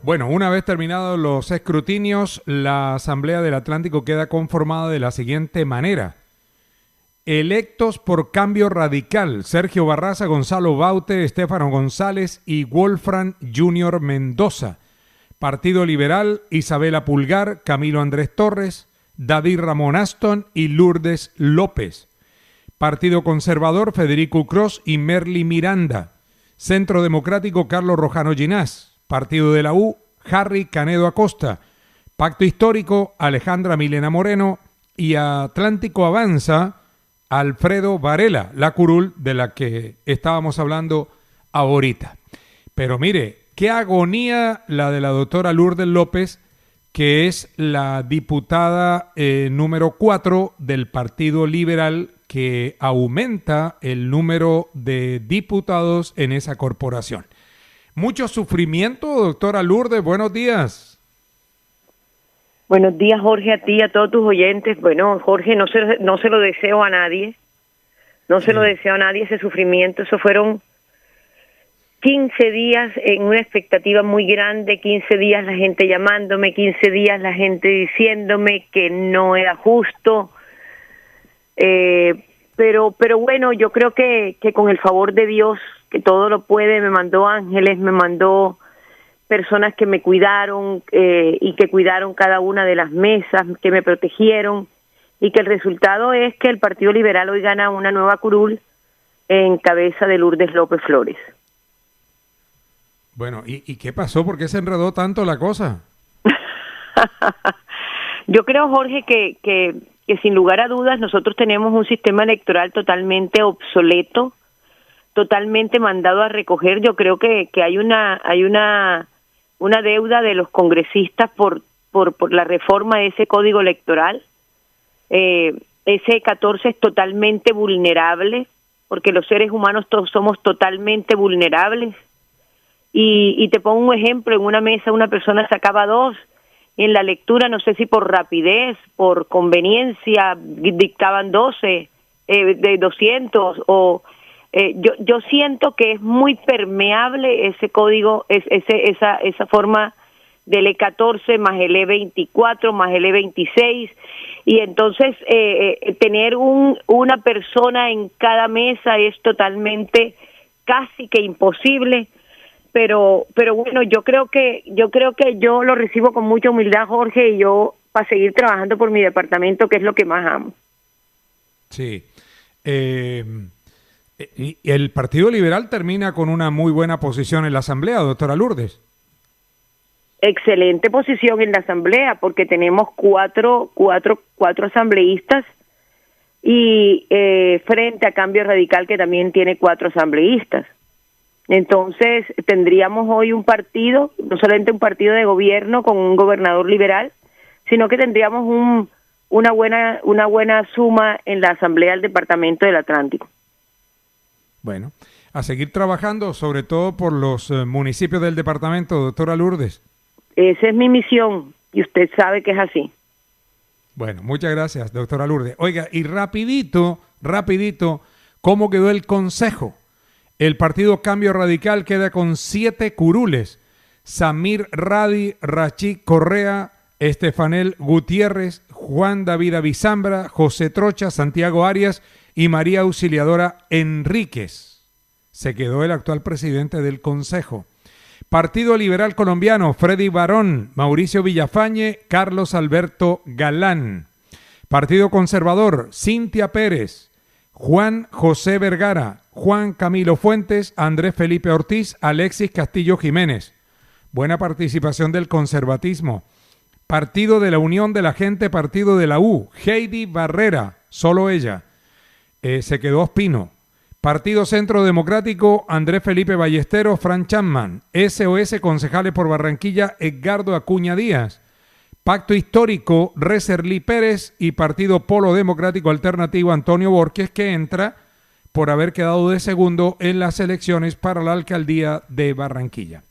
Bueno, una vez terminados los escrutinios, la Asamblea del Atlántico queda conformada de la siguiente manera. Electos por Cambio Radical: Sergio Barraza, Gonzalo Baute, Estefano González y Wolfram Junior Mendoza. Partido Liberal: Isabela Pulgar, Camilo Andrés Torres, David Ramón Aston y Lourdes López. Partido Conservador: Federico Ucros y Merly Miranda. Centro Democrático: Carlos Rojano Ginás. Partido de la U: Harry Canedo Acosta. Pacto Histórico: Alejandra Milena Moreno. Y Atlántico Avanza: Alfredo Varela, la curul de la que estábamos hablando ahorita. Pero mire, qué agonía la de la doctora Lourdes López, que es la diputada número 4 del Partido Liberal, que aumenta el número de diputados en esa corporación. Mucho sufrimiento, doctora Lourdes, buenos días. Buenos días, Jorge, a ti y a todos tus oyentes. Bueno, Jorge, no se lo deseo a nadie, se lo deseo a nadie ese sufrimiento. Eso fueron 15 días en una expectativa muy grande, 15 días la gente llamándome, 15 días la gente diciéndome que no era justo. Pero bueno, yo creo que con el favor de Dios, que todo lo puede, me mandó ángeles, me mandó personas que me cuidaron y que cuidaron cada una de las mesas, que me protegieron, y que el resultado es que el Partido Liberal hoy gana una nueva curul en cabeza de Lourdes López Flores. Bueno, ¿y qué pasó? ¿Por qué se enredó tanto la cosa? Yo creo, Jorge, que sin lugar a dudas nosotros tenemos un sistema electoral totalmente obsoleto, totalmente mandado a recoger. Yo creo que hay una deuda de los congresistas por la reforma de ese código electoral. Ese 14 es totalmente vulnerable, porque los seres humanos todos somos totalmente vulnerables. Y te pongo un ejemplo: en una mesa una persona sacaba 2, y en la lectura, no sé si por rapidez, por conveniencia, dictaban 12 de 200 o... Yo siento que es muy permeable ese código, esa forma del E14 más el E24 más el E26, y entonces tener una persona en cada mesa es totalmente, casi que imposible. Pero bueno, yo creo que yo lo recibo con mucha humildad, Jorge, y yo para seguir trabajando por mi departamento, que es lo que más amo. Sí. Y el Partido Liberal termina con una muy buena posición en la Asamblea, doctora Lourdes. Excelente posición en la Asamblea, porque tenemos cuatro asambleístas, y frente a Cambio Radical, que también tiene 4 asambleístas. Entonces tendríamos hoy un partido, no solamente un partido de gobierno con un gobernador liberal, sino que tendríamos una buena suma en la Asamblea del Departamento del Atlántico. Bueno, a seguir trabajando, sobre todo por los municipios del departamento, doctora Lourdes. Esa es mi misión, y usted sabe que es así. Bueno, muchas gracias, doctora Lourdes. Oiga, y rapidito, ¿cómo quedó el consejo? El Partido Cambio Radical queda con 7 curules: Samir Radi, Rachid Correa, Estefanel Gutiérrez, Juan David Avizambra, José Trocha, Santiago Arias y María Auxiliadora Enríquez. Se quedó el actual presidente del Consejo. Partido Liberal Colombiano: Freddy Barón, Mauricio Villafañe, Carlos Alberto Galán. Partido Conservador: Cintia Pérez, Juan José Vergara, Juan Camilo Fuentes, Andrés Felipe Ortiz, Alexis Castillo Jiménez. Buena participación del conservatismo. Partido de la Unión de la Gente, Partido de la U: Heidi Barrera, solo ella. Se quedó Ospino. Partido Centro Democrático: Andrés Felipe Ballesteros, Fran Chapman. SOS Concejales por Barranquilla: Edgardo Acuña Díaz. Pacto Histórico: Reserly Pérez. Y Partido Polo Democrático Alternativo: Antonio Borges, que entra por haber quedado de segundo en las elecciones para la alcaldía de Barranquilla.